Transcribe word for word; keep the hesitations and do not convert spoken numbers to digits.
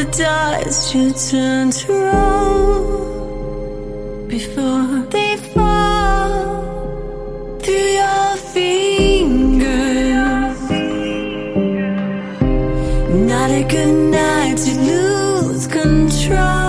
the dice you turn to roll before they fall through your fingers. Not a good night to lose control.